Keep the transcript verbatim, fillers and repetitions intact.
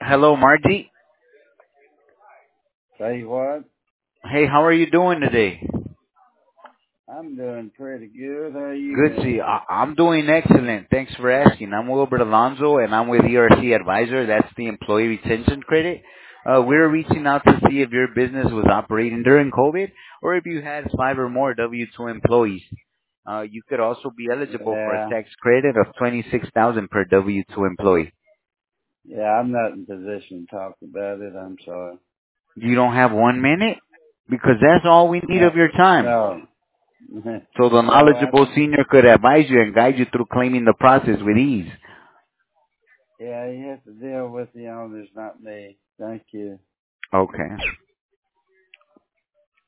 Hello, Margie. Say what? Hey, how are you doing today? I'm doing pretty good. How you Good, see. doing? I- I'm doing excellent. Thanks for asking. I'm Wilbert Alonso, and I'm with E R C Advisor. That's the Employee Retention Credit. Uh, we're reaching out to see if your business was operating during COVID, or if you had five or more W two employees. Uh, you could also be eligible for a Yeah, tax credit of twenty-six thousand per W two employee. yeah. I'm not in position to talk about it. I'm sorry. You don't have one minute? Because that's all we need No, of your time. no, So the no. I knowledgeable senior could advise you and guide you through claiming the process with ease. yeah. You have to deal with the owners, not me. Thank you. Okay.